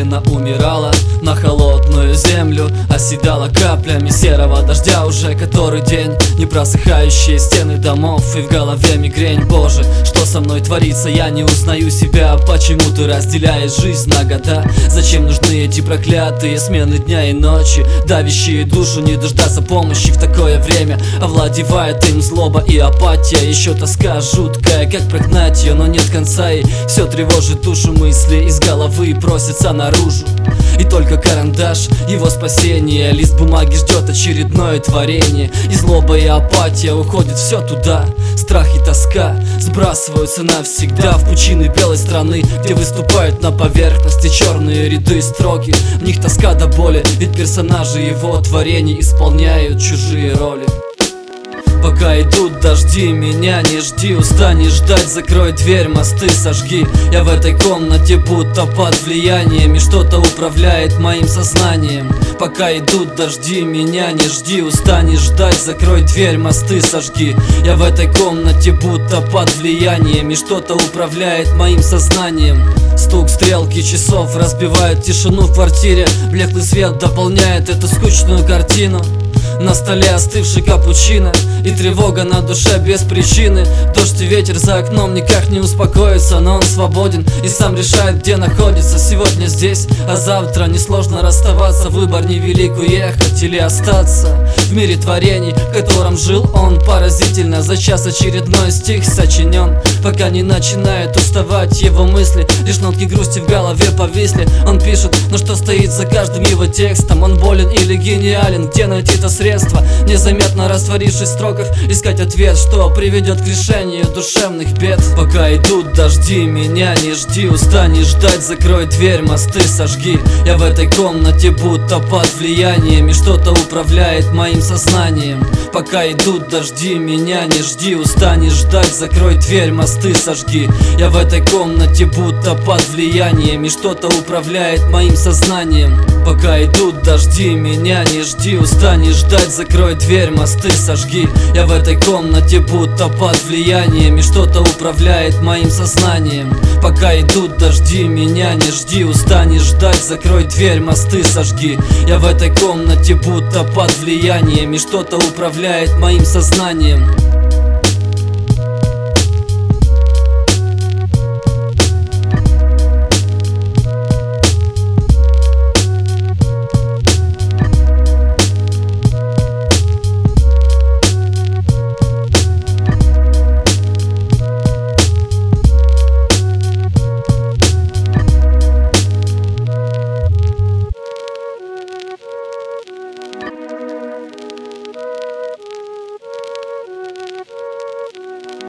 медленно умирала на холодную землю, оседала каплями серого дождя уже который день. Не просыхающие стены домов и в голове мигрень. Боже, что со мной творится, я не узнаю себя. Почему ты разделяешь жизнь на года? Зачем нужны эти проклятые смены дня и ночи, давящие душу, не дождаться помощи в такое время? Овладевает им злоба и апатия, еще тоска жуткая, как прогнать ее, но нет конца. И все тревожит душу, мысли из головы просятся наружу. И только карандаш, его спасение, лист бумаги ждет очередное творение. И злоба и апатия уходит все туда. Страх и тоска сбрасываются навсегда в пучины белой страны, где выступают на поверхности черные ряды строки. В них тоска до боли, ведь персонажи его творений исполняют чужие роли. Пока идут дожди, меня не жди, устань ждать, закрой дверь, мосты сожги. Я в этой комнате будто под влиянием, и что-то управляет моим сознанием. Пока идут дожди, меня не жди, устань ждать, закрой дверь, мосты сожги. Я в этой комнате будто под влиянием, и что-то управляет моим сознанием. Стук стрелки часов разбивает тишину в квартире, блеклый свет дополняет эту скучную картину. На столе остывший капучино и тревога на душе без причины. Дождь и ветер за окном никак не успокоится, но он свободен и сам решает, где находится. Сегодня здесь, а завтра несложно расставаться. Выбор невелик, уехать или остаться. В мире творений, в котором жил он, поразительно. За час очередной стих сочинен. Пока не начинает уставать его мысли, лишь нотки грусти в голове повисли. Он пишет, но что стоит за каждым его текстом? Он болен или гениален? Где найти-то средства? Незаметно растворившись в строках, искать ответ, что приведет к решению душевных бед. Пока идут дожди, меня не жди, устань ждать, закрой дверь, мосты сожги. Я в этой комнате будто под влиянием, и что-то управляет моим сознанием. Пока идут дожди, меня не жди, устань ждать, закрой дверь, мосты сожги. Я в этой комнате будто под влиянием, и что-то управляет моим сознанием. Пока идут дожди, меня не жди, устань ждать, закрой дверь, мосты сожги. Я в этой комнате будто под влиянием, и что-то управляет моим сознанием. Пока идут дожди, меня не жди, устань ждать, закрой дверь, мосты сожги. Я в этой комнате будто под влиянием, и что-то управляет моим сознанием.